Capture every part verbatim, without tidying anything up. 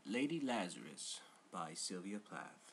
Lady Lazarus by Sylvia Plath.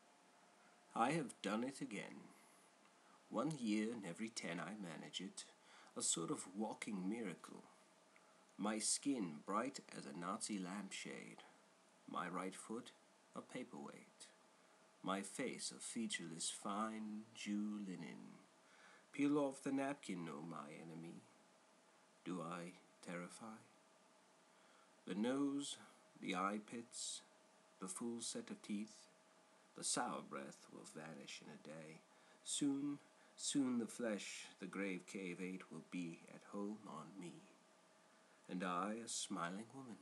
I have done it again. One year in every ten I manage it, a sort of walking miracle. My skin bright as a Nazi lampshade, my right foot a paperweight, my face a featureless fine Jew linen. Peel off the napkin, O my enemy. Do I terrify? The nose, the eye pits, the full set of teeth, the sour breath will vanish in a day. Soon, soon the flesh the grave cave ate will be at home on me. And I a smiling woman.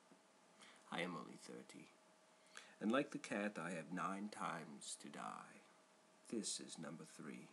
I am only thirty, and like the cat I have nine times to die. This is number three.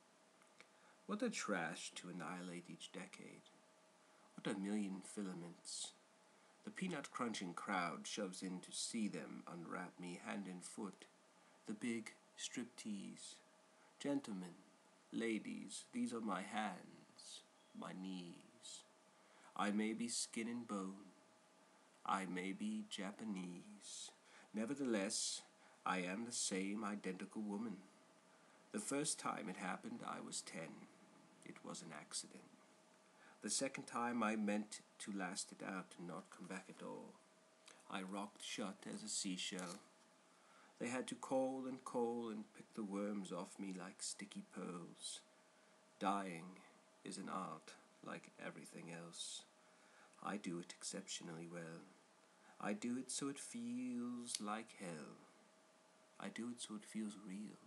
What a trash to annihilate each decade. What a million filaments. The peanut-crunching crowd shoves in to see them unwrap me hand and foot. The big striptease. Gentlemen, ladies, these are my hands, my knees. I may be skin and bone. I may be Japanese. Nevertheless, I am the same identical woman. The first time it happened, I was ten. It was an accident. The second time I meant to last it out and not come back at all. I rocked shut as a seashell. They had to call and call and pick the worms off me like sticky pearls. Dying is an art like everything else. I do it exceptionally well. I do it so it feels like hell. I do it so it feels real.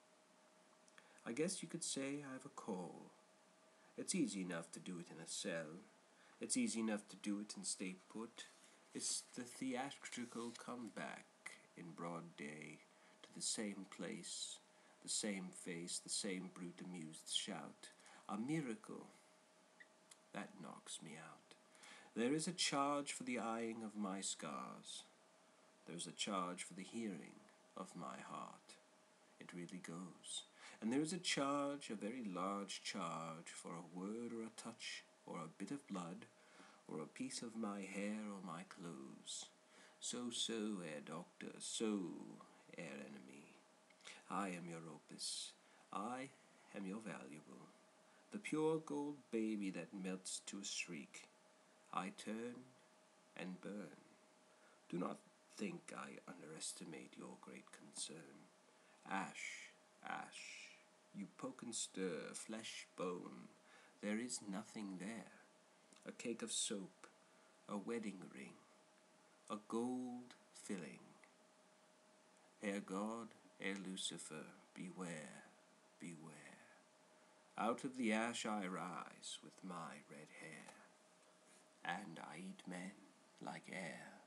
I guess you could say I have a call. It's easy enough to do it in a cell. It's easy enough to do it and stay put. It's the theatrical comeback in broad day to the same place, the same face, the same brute amused shout. A miracle. That knocks me out. There is a charge for the eyeing of my scars. There's a charge for the hearing of my heart. It really goes. And there is a charge, a very large charge, for a word or a touch, or a bit of blood, or a piece of my hair or my clothes. So, so, Herr Doctor, so, Herr Enemy. I am your opus. I am your valuable. The pure gold baby that melts to a shriek. I turn and burn. Do not think I underestimate your great concern. Ash, ash, you poke and stir, flesh, bone, there is nothing there. A cake of soap, a wedding ring, a gold filling. Ere God, ere Lucifer, beware, beware. Out of the ash I rise with my red hair, and I eat men like air.